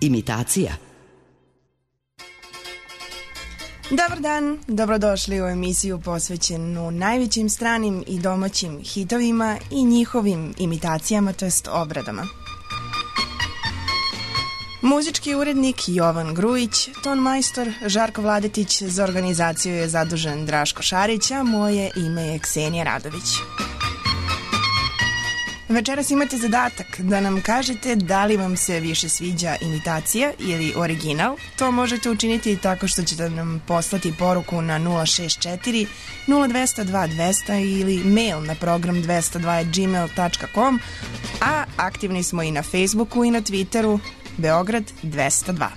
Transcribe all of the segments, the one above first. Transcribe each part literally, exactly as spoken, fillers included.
imitacija. Dobar dan, dobrodošli u emisiju posvećenu najvećim stranim i domaćim hitovima i njihovim imitacijama, to jest obradama. Muzički urednik Jovan Grujić, ton majstor Žarko Vladetić, za organizaciju je zadužen Draško Šarić, a moje ime je Ksenija Radović. Večeras imate zadatak da nam kažete da li vam se više sviđa imitacija ili original. To možete učiniti tako što ćete nam poslati poruku na nula šest četiri nula dva zero dva dva zero zero ili mail na program dvesta dva at gmail dot com, a aktivni smo i na Facebooku i na Twitteru Beograd dvesta dva.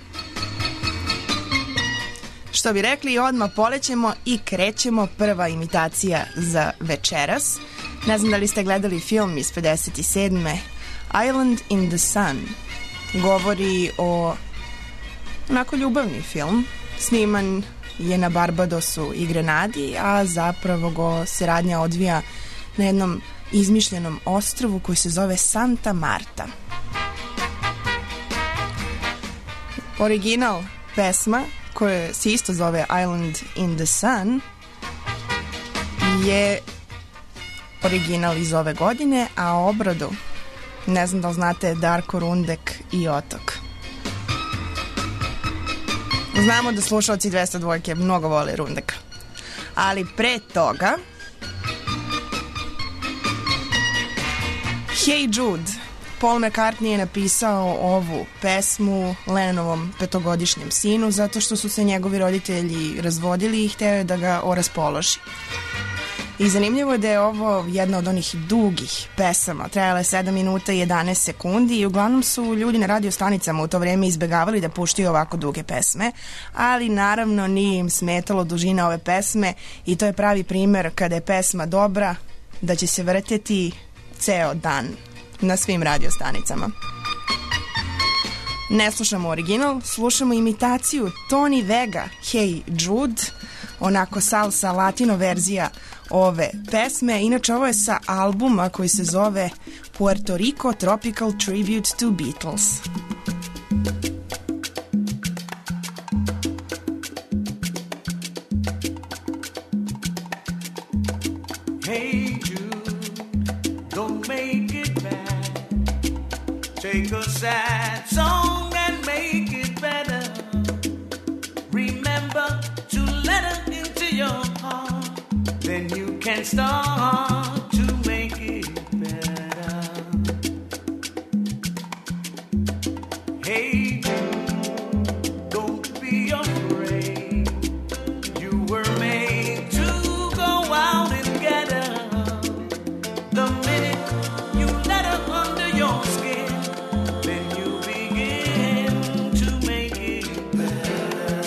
Što bi rekli, odmah polećemo i krećemo. Prva imitacija za večeras. Ne znam da li ste gledali film iz pedeset sedme Island in the Sun. Govori o onako ljubavni film. Sniman je na Barbadosu i Grenadi, a zapravo go se radnja odvija na jednom izmišljenom ostrvu koji se zove Santa Marta. Original pesma, koja se isto zove Island in the Sun, je original iz ove godine, a obradu, ne znam da li znate, Darko Rundek i Otok. Znamo da slušalci dvesta dva mnogo vole Rundeka, ali pre toga Hey Jude. Paul McCartney je napisao ovu pesmu Lennonovom petogodišnjem sinu zato što su se njegovi roditelji razvodili i hteo je da ga oraspoloži. I zanimljivo je da je ovo jedna od onih dugih pesama, trajala je sedam minuta i jedanaest sekundi i uglavnom su ljudi na radio stanicama u to vreme izbegavali da puštaju ovako duge pesme, ali naravno nije im smetalo dužina ove pesme i to je pravi primer kada je pesma dobra da će se vrteti ceo dan na svim radio stanicama. Ne slušamo original, slušamo imitaciju Tony Vega, Hey Jude, onako salsa latino verzija ove pesme. Inače, ovo je sa albuma koji se zove Puerto Rico Tropical Tribute to Beatles. Hey Jude, don't make it bad. Take a sad song and make it better. Remember to let her into your heart, then you can start to make it better. Hey Jude, don't be afraid. You were made to go out and get her. The minute you let her under your skin, then you begin to make it better.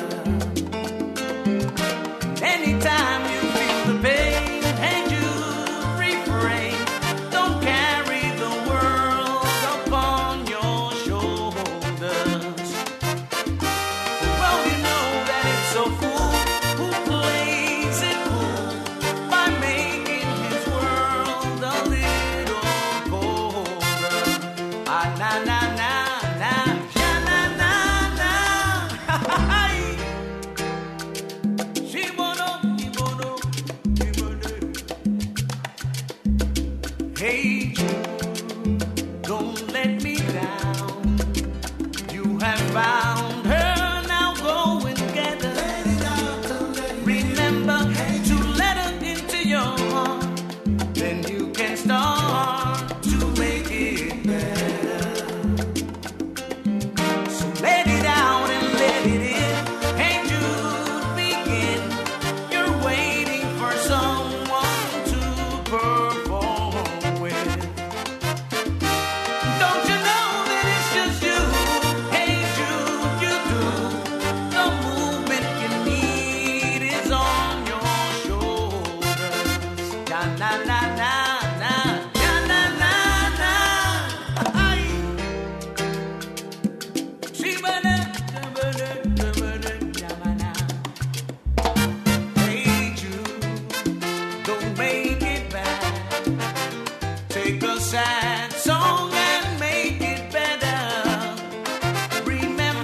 Anytime you feel the pain and you refrain, don't carry the world upon your shoulders. Well, you know that it's a fool who plays it cool by making his world a little colder. Ah, na na na na, sha na na na. She wanna, he wanna, he wanna. Hey Jude, don't let me down. You have found her, now go and get her. Remember to let her into your heart, then you can start to make it better. So let it out and let it in. Hey Jude, begin. You're waiting for someone to perform with. Don't you know that it's just you? Hey Jude, you do. The movement you need is on your shoulders. Na na na na na, na na na na. Ay. Shibana, shabana, shabana, shabana. Hey Jude, don't make it bad. Take a sad song and make it better. Remember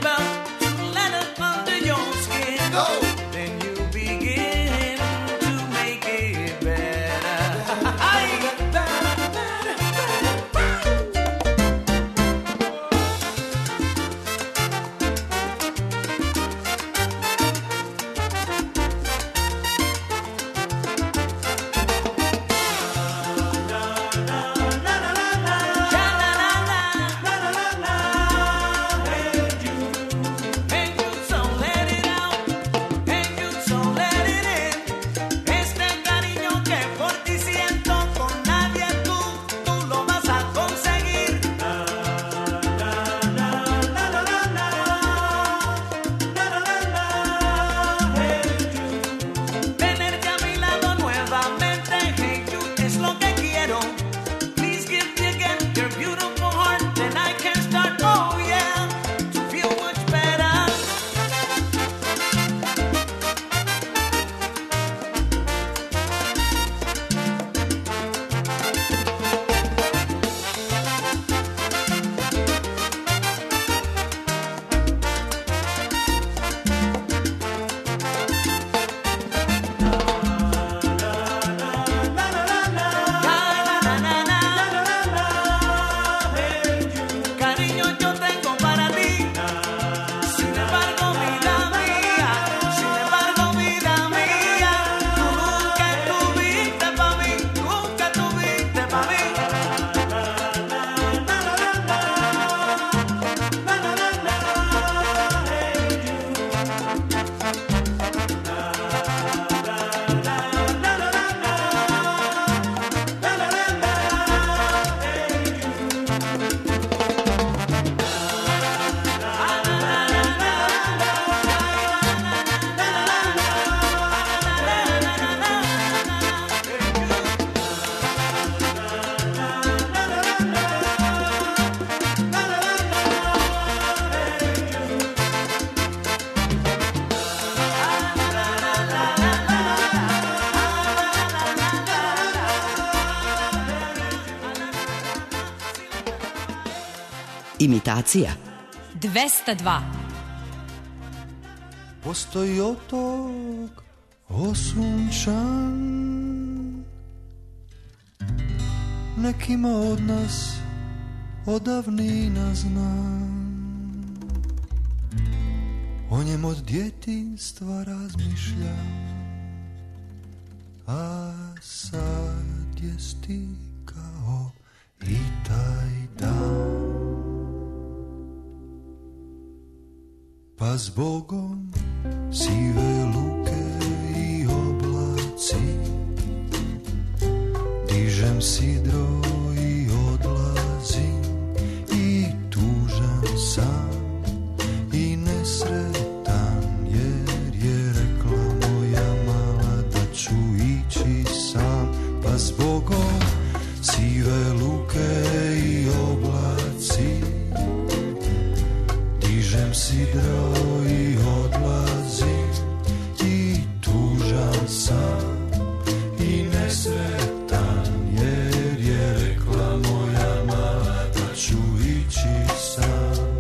Imitacija dvesta dva. Postoji otok osunčan, nekima od nas odavnina znam. O njem od djetinjstva razmišljam, a sad je stigao i taj dan. Pa zbogom sive luke i oblaci, dižem sidro i odlazim, i tužan sam i nesretan, jer je rekla moja mala da ću ići sam. Pa zbogom sive luke i oblaci, dižem sidro i odlazim, i tužan sam i nesretan, jer je rekla moja mala da ću ići sam.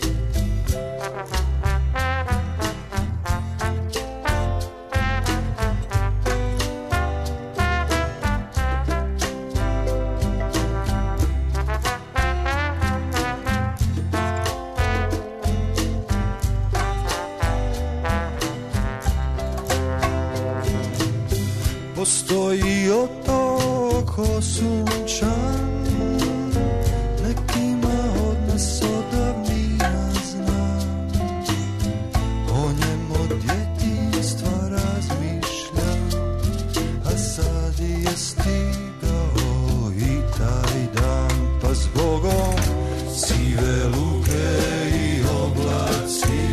Postoji otok osunčan, nekima od nas odavnina znam. O njem od djetinjstva razmišljam, a sad je stigao i taj dan. Pa zbogom sive luke i oblaci,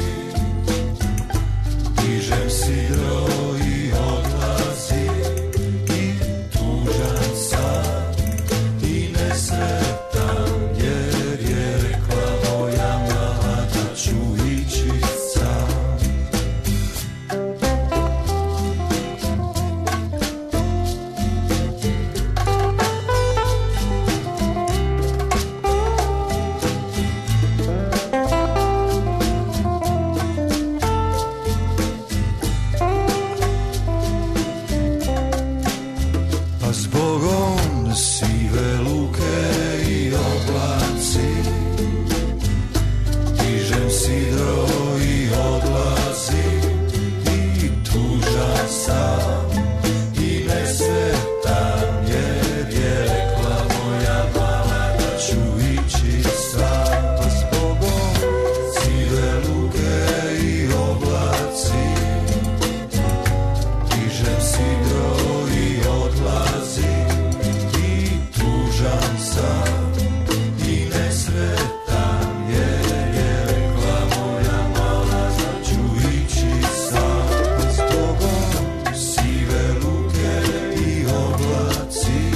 dižem sidro i odlazim, sretan, jer je rekla moja mala da ću ići sam. Pa zbogom sive luke i oblaci, dižem sidro i odlazim, i tužan sam i nesretan, jer je rekla moja mala da ću ići sam. Pa zbogom sive luke i oblaci, dižem sidro i odlazim, tužan sam i nesretan, jer je rekla moja mala da ću ići sam. Pa zbogom sive luke i oblaci,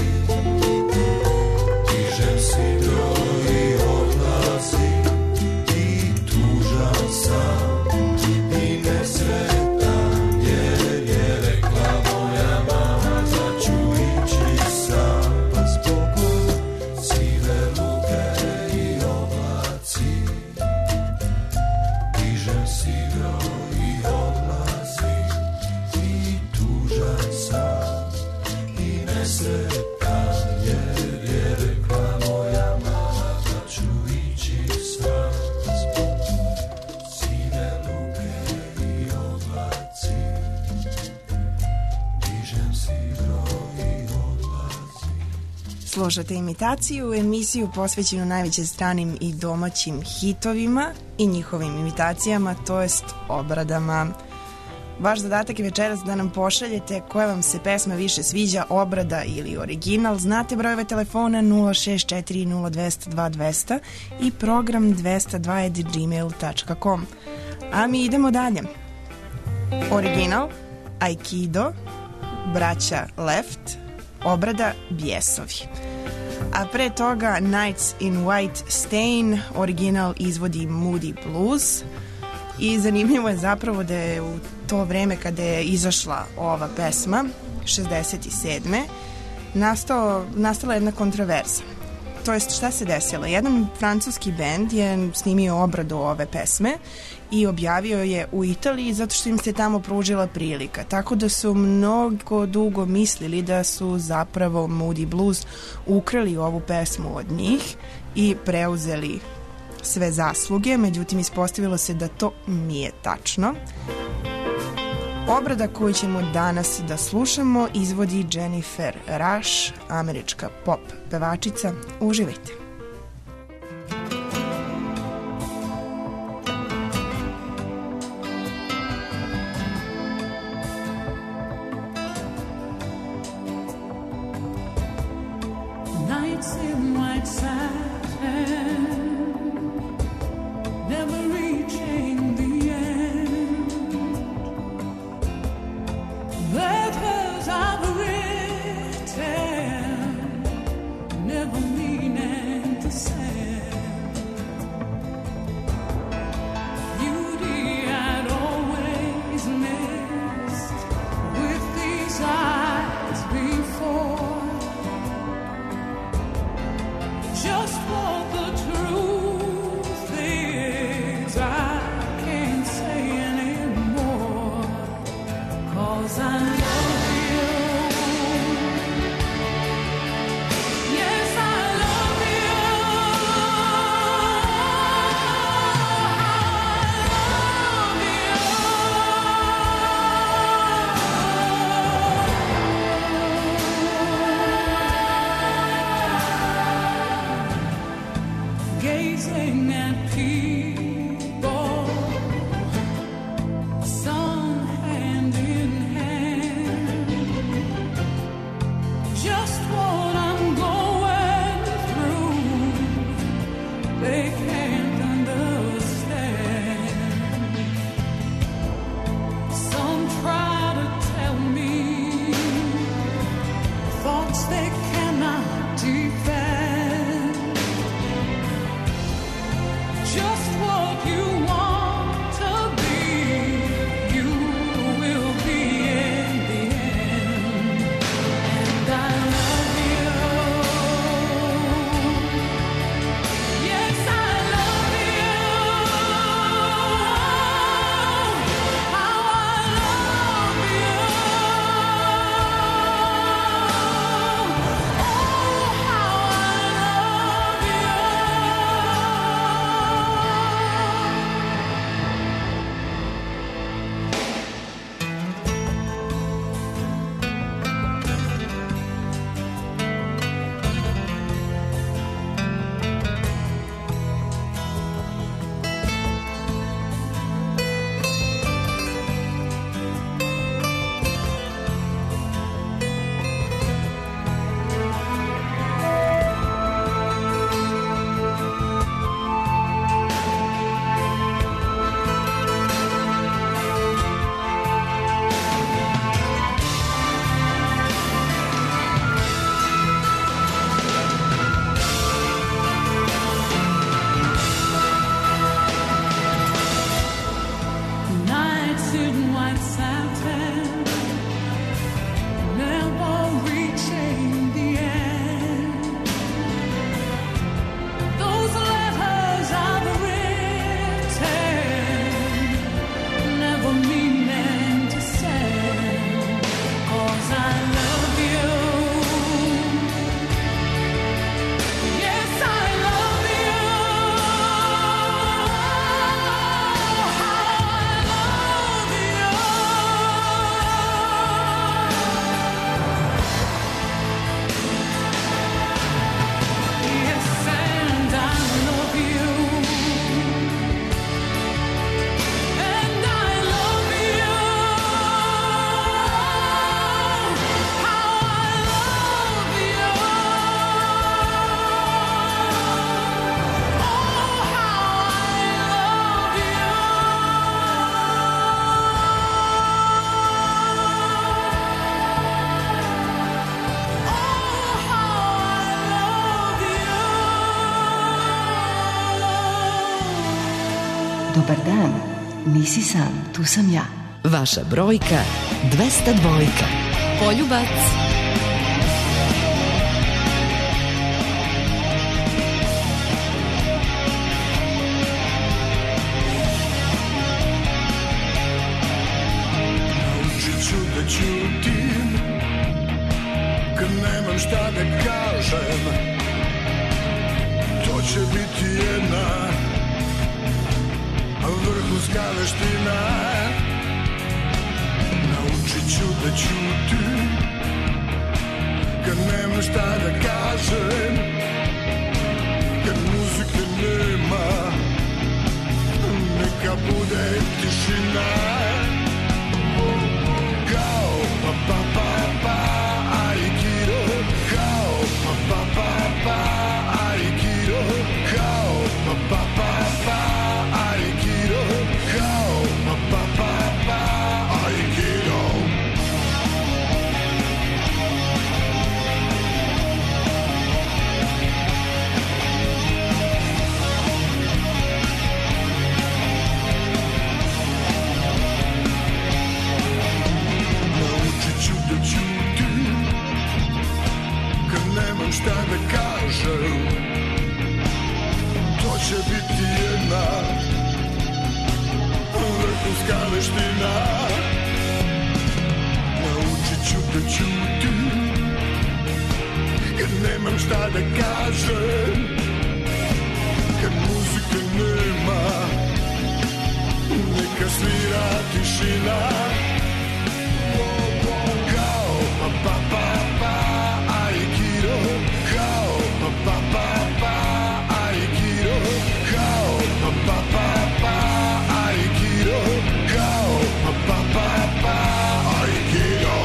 dižem sidro i odlazim, i tužan sam i nesretan, jer je rekla moja mala da ću ići sam. Pa zbogom sive luke i oblaci, dižem sidro i odlazim, i tužan sam i nesretan, jer je rekla moja mala da ću ići sam. Pa zbogom sive luke i oblaci, dižem sidro i odlazim. Slušate Imitaciju, emisiju posvećenu najveće stranim i domaćim hitovima i njihovim imitacijama, to jest obradama. Vaš zadatak je večeras da nam pošaljete koja vam se pesma više sviđa, obrada ili original. Znate brojeve telefona nula šest četiri nula dva nula dva dva nula nula i program dvesta dva at gmail dot com. A mi idemo dalje. Original, Aikido, braća Left, obrada Bjesovi. A pre toga Nights in White Stain, original izvodi Moody Blues. I zanimljivo je zapravo da je u to vreme kada je izašla ova pesma, šezdeset sedme, nastao, nastala jedna kontroverza. to jest šta se desilo? Jedan francuski bend je snimio obradu ove pesme i objavio je u Italiji zato što im se tamo pružila prilika. Tako da su mnogo dugo mislili da su zapravo Moody Blues ukrali ovu pesmu od njih i preuzeli sve zasluge, međutim ispostavilo se da to nije tačno. Obrada koju ćemo danas da slušamo izvodi Jennifer Rush, američka pop pevačica. Uživajte. Nights in white satin, never reaching the end. Letters I've written, never meaning to send. Beauty I'd always missed with these eyes before. Just what the truth is, I can't say anymore, 'cause I love you. Yes, I love you. Gazing at people, some hand in hand, just what I'm going through, they can't understand. Some try to tell me thoughts they cannot defend. Just what you want to be, you will be in the end. And I love you. Yes, I love you. How I love you. Oh, how I love you. Nights in white satin, never reaching the end. Those letters I've written, never meaning to send, 'cause I love you. Yes, I love you. How I love you. Yes, and I love you. And I love you. How I love you. Oh, how I love you. Oh, how I love you. Dobar dan, nisi sam, tu sam ja. Vaša brojka dvesta dva. Poljubac. kažem, to će biti jedna vrhunska veština. Naučit ću da ćutim kad nemam šta da kažem, kad muzike nema, neka bude tišina. Kao pa pa pa pa aikido, kao pa pa pa pa aikido, kao pa pa pa pa aikido, kao pa pa pa pa aikido. Nemam šta da kažem, to će biti jedna vrhunska veština. Naučit ću da ćutim kad nemam šta da kažem, kad muzike nema, neka svira tišina. Kao pa pa pa pa aikido, kao pa pa pa pa aikido, kao pa pa pa pa aikido, kao pa pa pa pa aikido.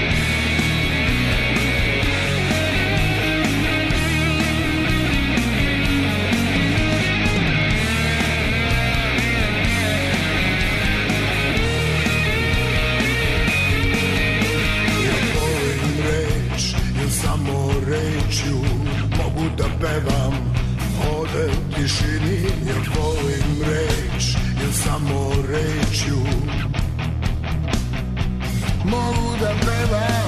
Samo rečju mogu da pevam ovde u tišini, ja volim reč, jer samo rečju mogu da pevam.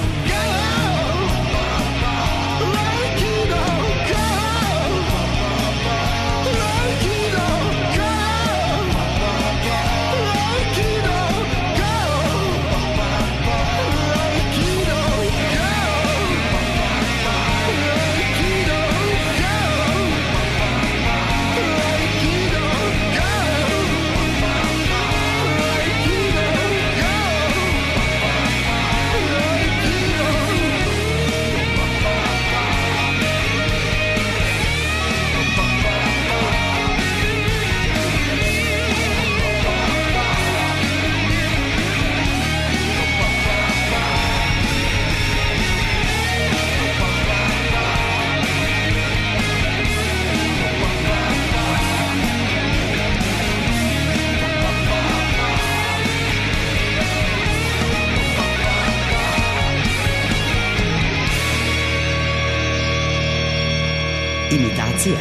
Imitacija.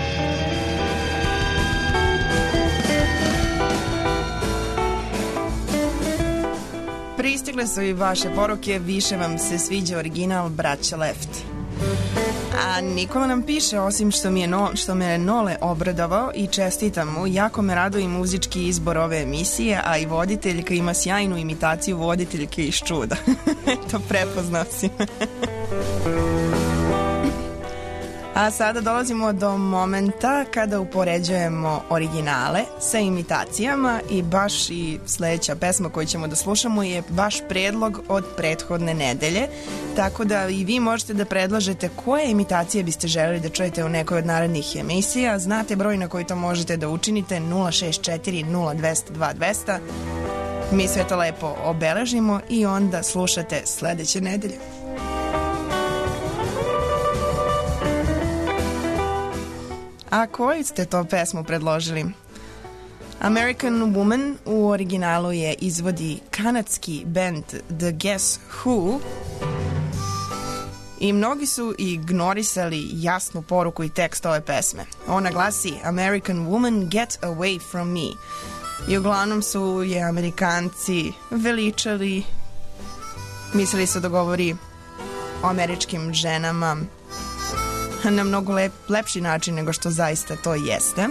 Pristigle su i vaše poruke, više vam se sviđa original Braća Left. A Nikola nam piše, osim što, mi je no, što me je Nole obradovao i čestitam mu, jako me raduje i muzički izbor ove emisije, a i voditeljka ima sjajnu imitaciju voditeljke iz Čuda. To prepoznao si. A sada dolazimo do momenta kada upoređujemo originale sa imitacijama i baš i sledeća pesma koju ćemo da slušamo je baš predlog od prethodne nedelje, tako da i vi možete da predlažete koje imitacije biste želeli da čujete u nekoj od narednih emisija. Znate broj na koji to možete da učinite, nula šest četiri nula dva zero dva dva zero zero. Mi sve to lepo obeležimo i onda slušate sledeće nedelje. A koju ste to pesmu predložili? American Woman u originalu je izvodi kanadski band The Guess Who i mnogi su ignorisali jasnu poruku i tekst ove pesme. Ona glasi American Woman Get Away From Me i uglavnom su je Amerikanci veličali, mislili su da govori o američkim ženama na mnogo lep, lepši način nego što zaista to jeste.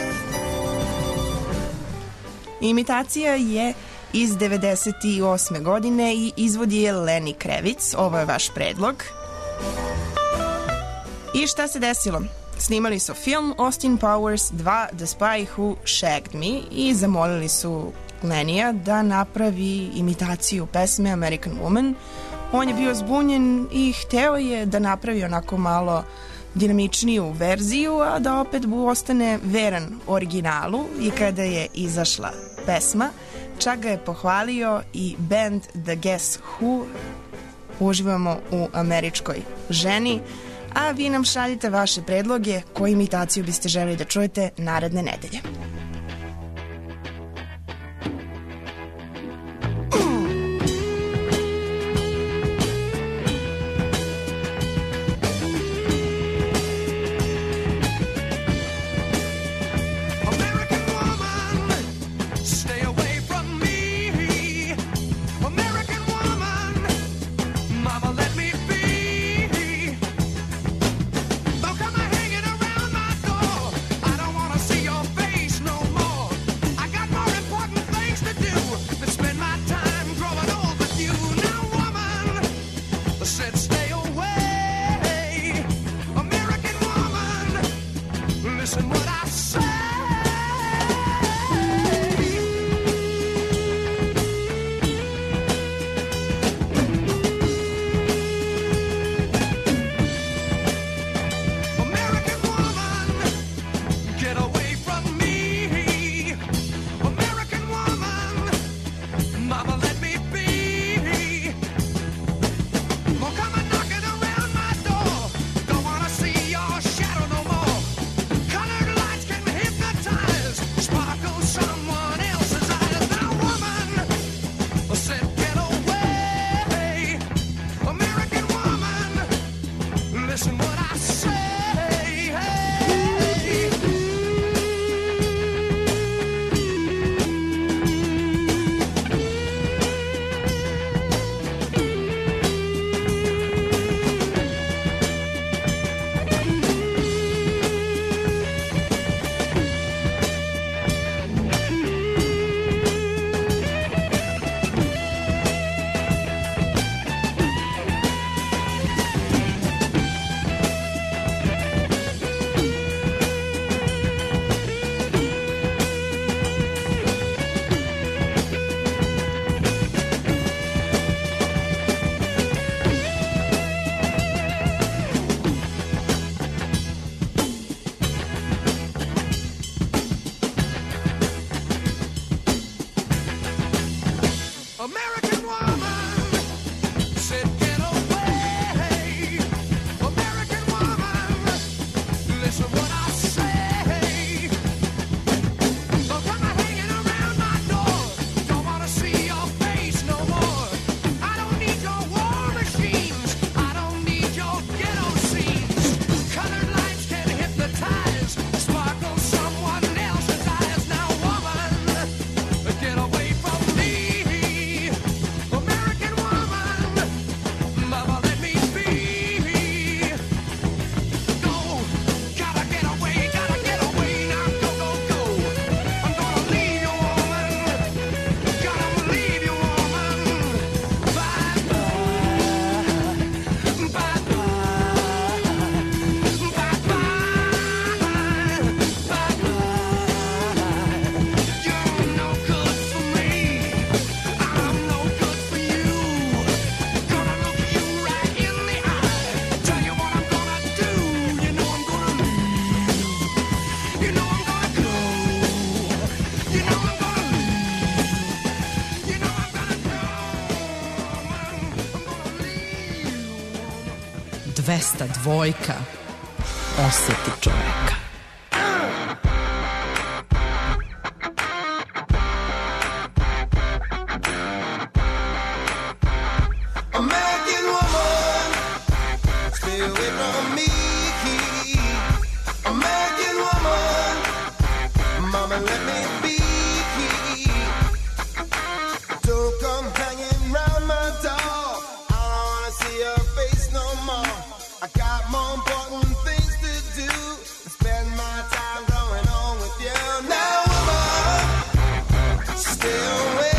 Imitacija je iz devedeset osme godine i izvodi je Lenny Kravitz. Ovo je vaš predlog. I šta se desilo? Snimali su film Austin Powers dva The Spy Who Shagged Me i zamolili su Lenija da napravi imitaciju pesme American Woman. On je bio zbunjen i hteo je da napravi onako malo dinamičniju verziju, a da opet ostane veran originalu. I kada je izašla pesma, čak ga je pohvalio i band The Guess Who. Uživamo u američkoj ženi, a vi nam šaljite vaše predloge koju imitaciju biste želeli da čujete naredne nedelje. dvesta dvojka. Osjeti čoveka. American woman, stay away from me. American woman, mama let me be. Don't come hanging round my door. I don't wanna see your face no more. I got more important things to do than spend my time going on with you. Now woman, stay away.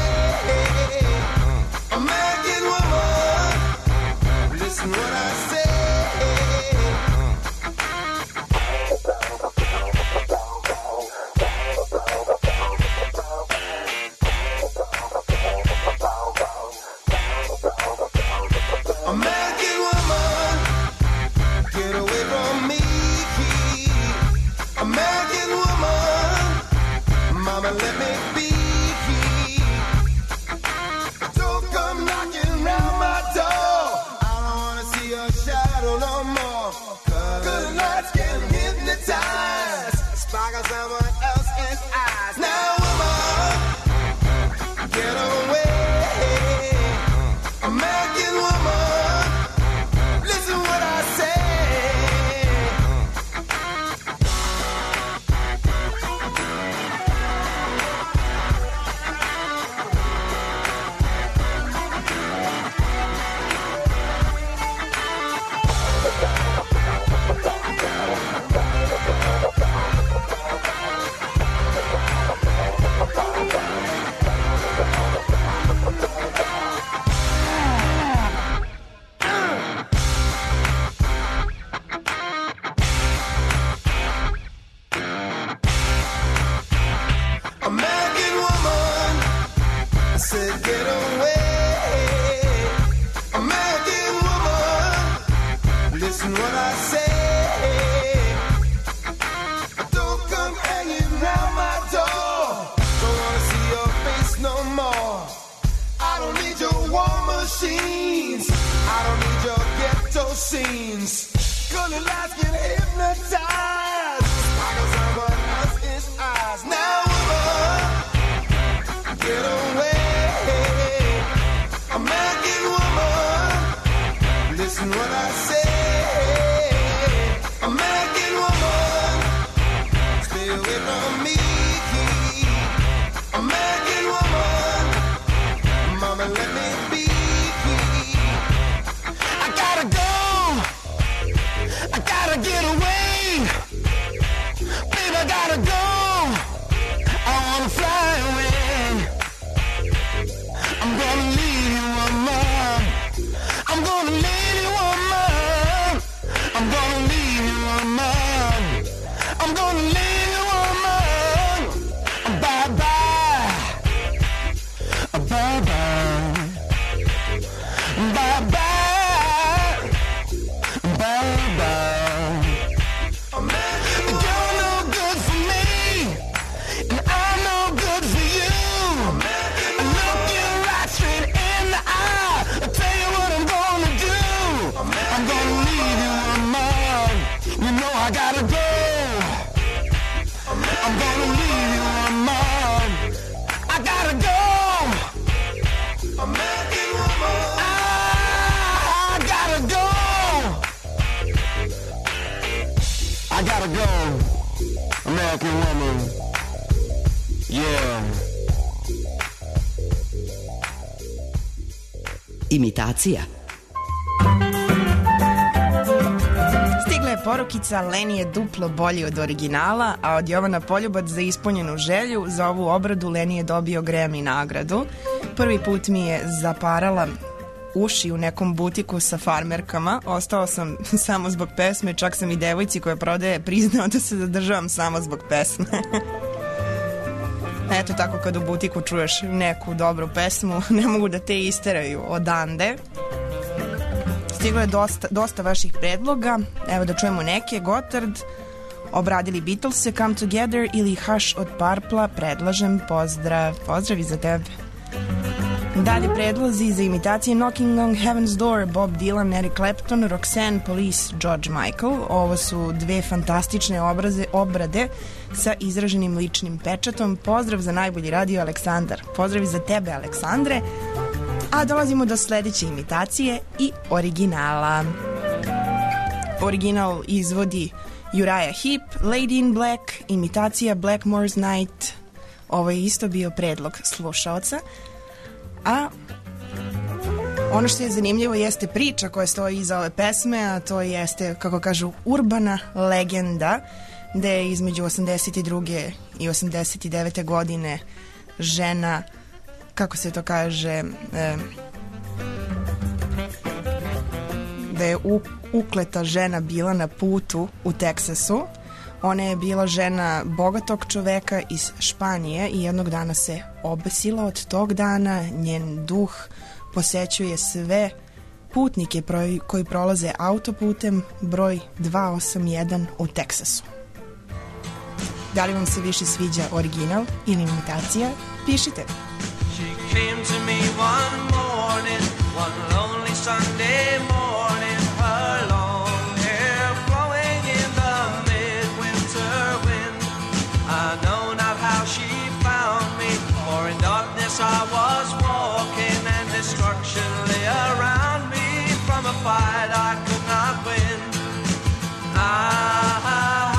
American woman, listen what I say. machines. I don't need your ghetto scenes. Gonna lights get hypnotized. Sparkles someone else's eyes. Now, woman, get away. American woman, listen what I say. American woman, stay away from me. American woman, mama, let me be. I gotta go. I gotta get away. Baby, I gotta go. I wanna fly away. I'm gonna leave you, woman. I'm gonna leave you, woman. I'm gonna leave you, woman. I'm gonna leave you, woman. Bye bye. Bye bye. Bye bye. Bye bye. You're no good for me, and I'm no good for you. I look you right straight in the eye. I tell you what I'm gonna do. I'm gonna leave you, woman. You know I gotta go. I'm gonna leave you, woman. I gotta go. American woman. I gotta go. I gotta go. American woman. Yeah. Imitacija. Stigla je porukica, Leni je duplo bolji od originala, a od Jovana Poljubac za ispunjenu želju za ovu obradu Leni je dobio Grammy nagradu. Prvi put mi je zaparala uši u nekom butiku sa farmerkama. Ostao sam samo zbog pesme, čak sam i devojci koja prodaje priznao da se zadržavam samo zbog pesme. Eto tako kad u butiku čuješ neku dobru pesmu, ne mogu da te isteraju odande. Stiglo je dosta, dosta vaših predloga. Evo da čujemo neke. Gotthard, obradili Beatlese, Come Together ili Hush od Purpla. Predlažem, pozdrav. Pozdrav i za tebe. Dalje predlozi za imitacije Knocking on Heaven's Door, Bob Dylan, Eric Clapton, Roxanne, Police, George Michael. Ovo su dve fantastične obraze, obrade sa izraženim ličnim pečatom. Pozdrav za najbolji radio, Aleksandar. Pozdrav i za tebe, Aleksandre. A dolazimo do sledeće imitacije i originala. Original izvodi Uriah Heep, Lady in Black, imitacija Blackmore's Night. Ovo je isto bio predlog slušaoca. A ono što je zanimljivo jeste priča koja stoji iza ove pesme, a to jeste, kako kažu, urbana legenda, da je između osamdeset druge i osamdeset devete godine žena, kako se to kaže, e, da je u, ukleta žena bila na putu u Teksasu. Ona je bila žena bogatog čoveka iz Španije i jednog dana se obesila. Od tog dana njen duh posećuje sve putnike koji prolaze autoputem broj dvesta osamdeset jedan u Teksasu. Da li vam se više sviđa original ili imitacija? Pišite. She came to me one morning, one lonely Sunday morning, her long hair blowing in the midwinter wind. I know not how she found me, for in darkness I was walking and destruction lay around me from a fight I could not win. I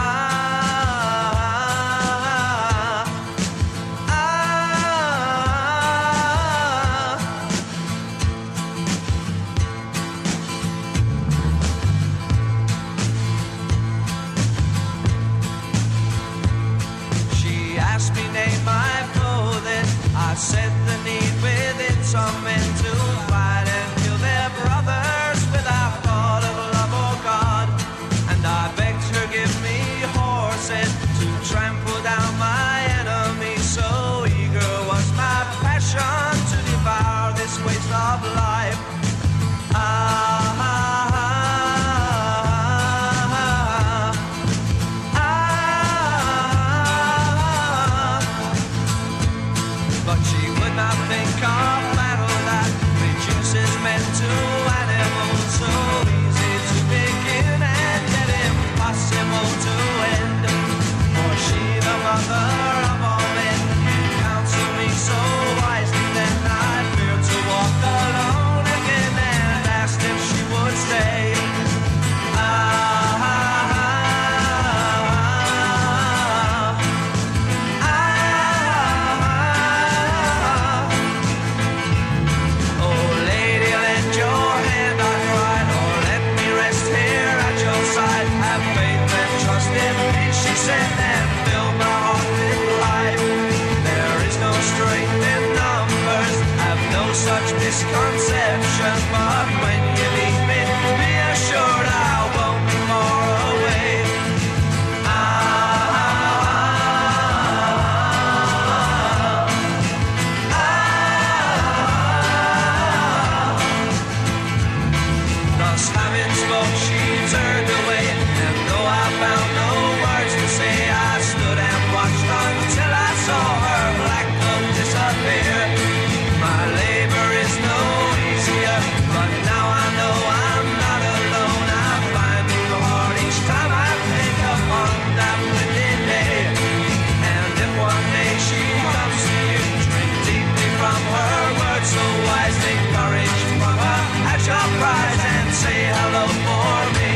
I said the need within some men to fight and kill their brothers without thought of love or God. And I begged her give me horses to trample down my enemies. So eager was my passion to devour this waste of life. Ah, ah, think of battle that said, and fill my heart with life. There is no strength in numbers, have no such misconception. But when you leave me, be assured I won't be far away. Say hello for me.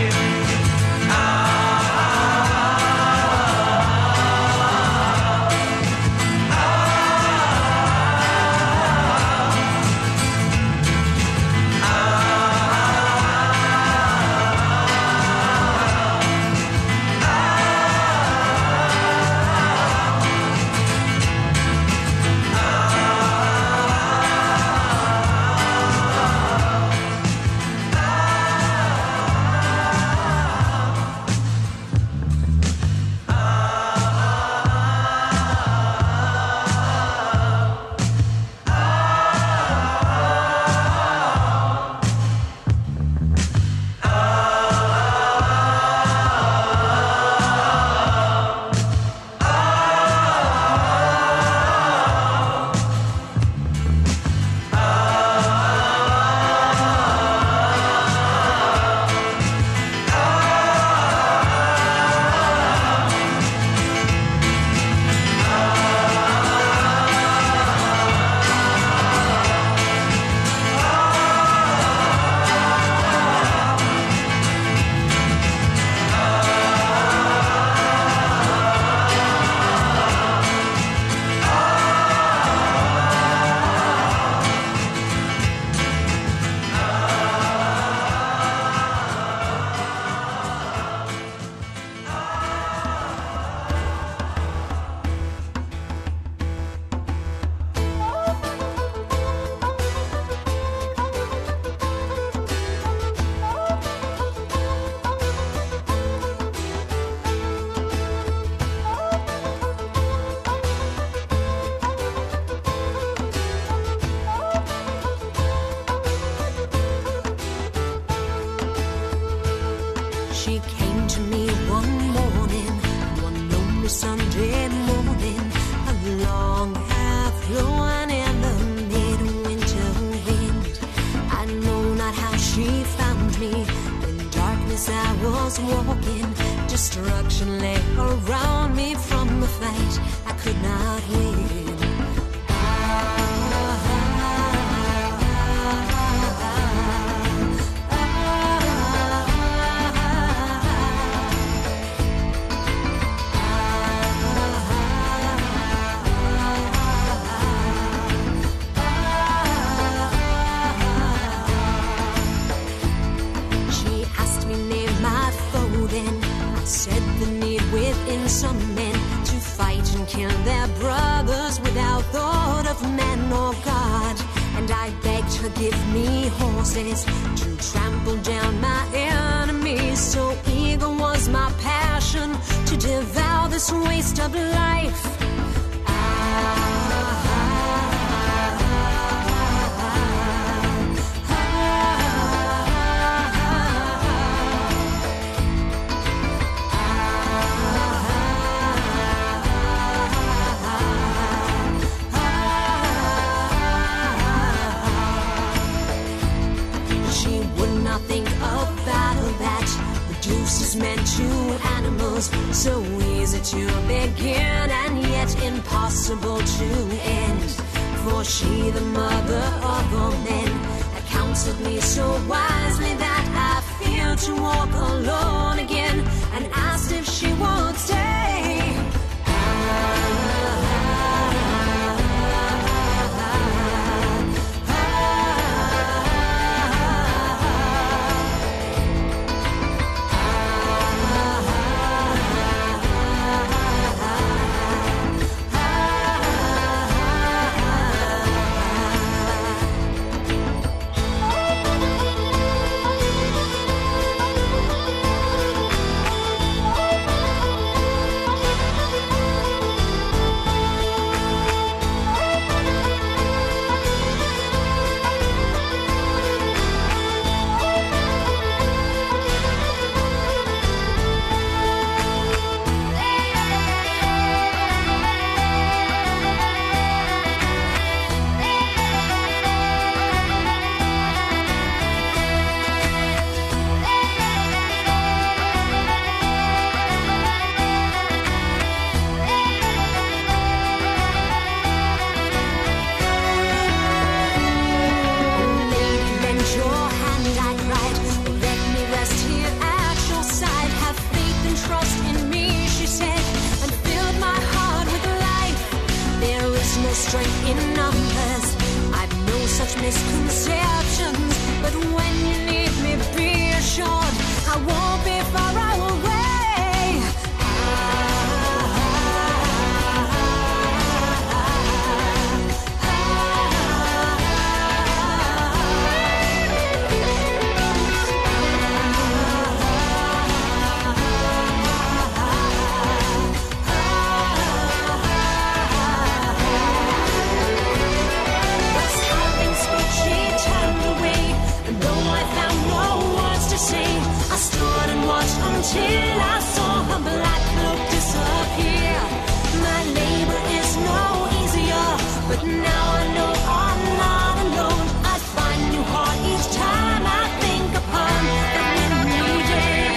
She came to me one morning, one lonely Sunday morning, a long hair flowing in the midwinter wind. I know not how she found me. In darkness I was walking, destruction lay around me from the fight I could not win. Some men to fight and kill their brothers without thought of man or God. And I begged her, give me horses to trample down my enemies. So eager was my passion to devour this waste of life. Men to animals, so easy to begin and yet impossible to end. For she, the mother of all men, had counseled me so wisely that I feared to walk alone again, and asked if she would stay. misconceptions. But when you need me, be assured I won't be far away. Until I saw her black cloak disappear. My labor is no easier, but now I know I'm not alone. I find new heart each time I think upon that memory day.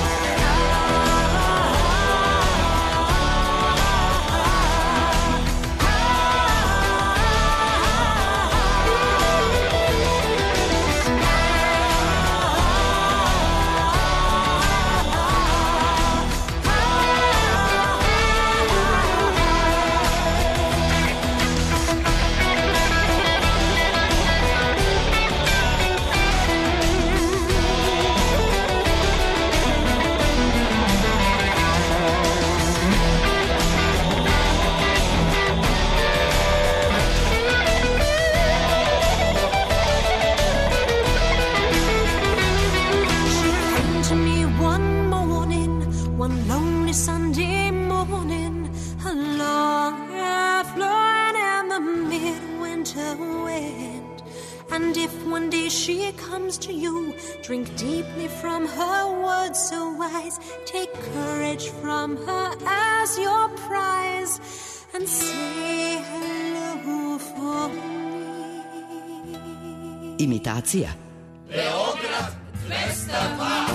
Sunday morning, along flowing in the midwinter wind. And if one day she comes to you, drink deeply from her words so wise. Take courage from her as your prize, and say hello for me. Imitacija. Beograd dvesta dva.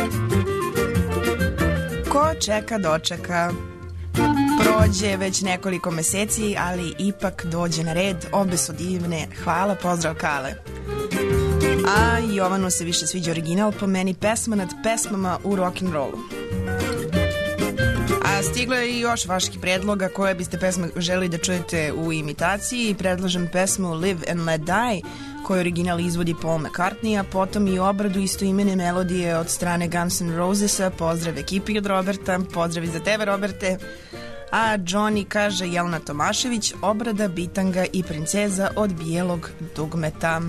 Ko čeka, dočeka. Prođe već nekoliko meseci, ali ipak dođe na red. Obe su divne. Hvala, pozdrav Kale. A Jovanu se više sviđa original, po meni pesma nad pesmama u rock'n'rollu. A stiglo je i još vaših predloga koje biste pesme želi da čujete u imitaciji. Predlažem pesmu Live and Let Die, koju original izvodi Paul McCartney, a potom i obradu istoimene melodije od strane Guns N' Rosesa. Pozdrav ekipi od Roberta, pozdrav i za tebe, Roberte. A Johnny kaže Jelena Tomašević, obrada Bitanga i princeza od Bijelog dugmeta.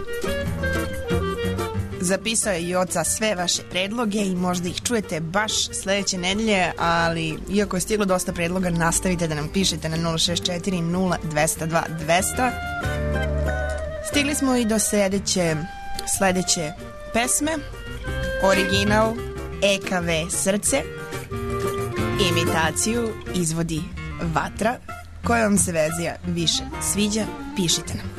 Zapisao je Joca sve vaše predloge i možda ih čujete baš sledeće nedelje, ali iako je stiglo dosta predloga, nastavite da nam pišete na nula šest četiri nula dva zero dva dva zero zero. Stigli smo i do sledeće, sledeće pesme. Original E K V Srce. Imitaciju izvodi Vatra. Koja vam se verzija više sviđa, pišite nam.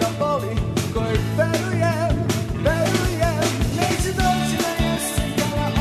Verujem, verujem, neće doći na jesen kada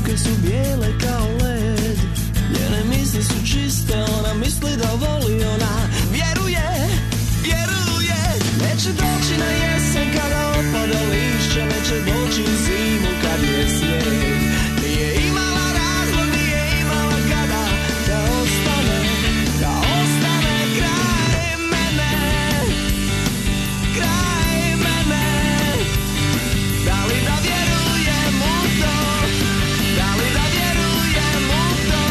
ruke su bijele kao led. Njene misli su čiste, ona misli da voli, ona vjeruje, vjeruje. Neće doći na jesen kada opada lišće, neće doći u zimu kad je snijeg. Nije imala razlog, nije imala kada da ostane, da ostane kraj mene, kraj mene. Da li da vjerujem u to, da li da vjerujem u to.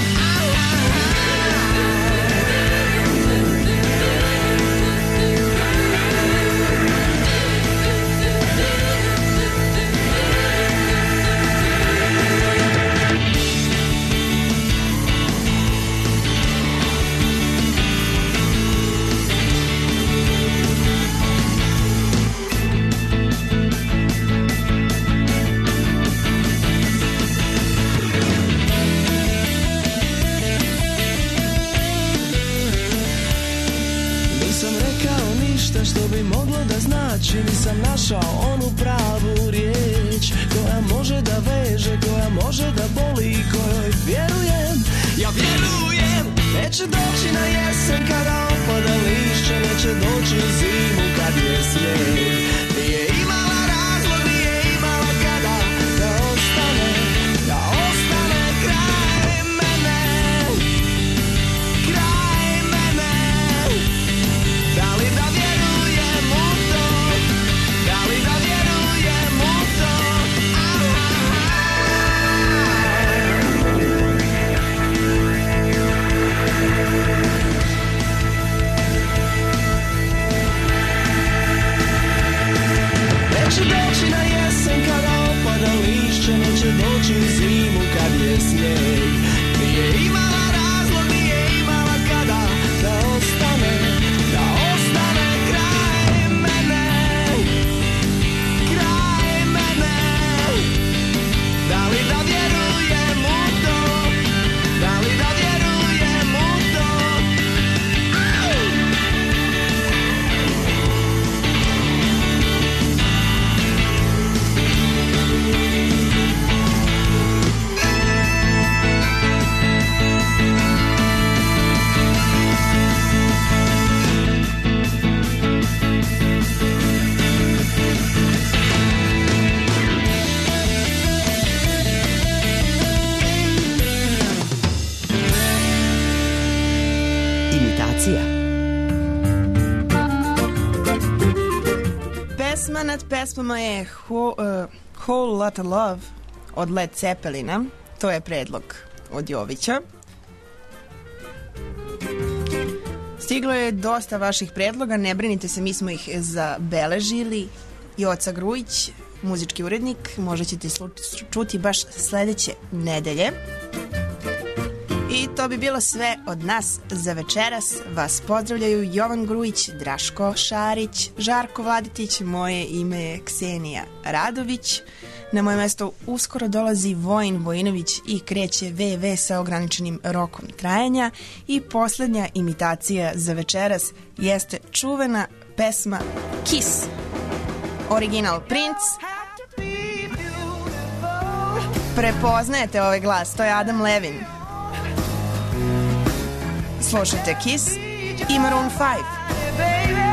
Nisam rekao ništa što bi moglo da znači, nisam našao onu pravu riječ koja može da veže, koja može da boli i kojoj vjerujem. Ja vjerujem, neće doći na jesen kada opada lišće, neće doći u zimu kad je snijeg. Nije imala razlog, nije imala kada da ostane, da ostane kraj mene, kraj mene. Da li da vjerujem u to, da li da vjerujem u to. Neće doći na jesen kada opada lišće, neće doći u zimu kad je snijeg. Nije imala razlog, nije imala kada da ostane, da ostane kraj mene, kraj mene. Da li da vjerujem u to, da li da vjerujem u to. Imitacija. Pesma nad pesmama je Whole, uh, Whole Lotta Love od Led Zeppelina. To je predlog od Jovića. Stiglo je dosta vaših predloga, ne brinite se, mi smo ih zabeležili. Joca Grujić, muzički urednik, možda ćete slu- čuti baš sledeće nedelje. I to bi bilo sve od nas za večeras. Vas pozdravljaju Jovan Grujić, Draško Šarić, Žarko Vladetić, moje ime je Ksenija Radović. Na moje mesto uskoro dolazi Vojin Vojinović i kreće ve ve sa ograničenim rokom trajanja. I poslednja imitacija za večeras jeste čuvena pesma Kiss. Original Prince. Prepoznajete ovaj glas, to je Adam Levin. Slušajte Kiss i Maroon five.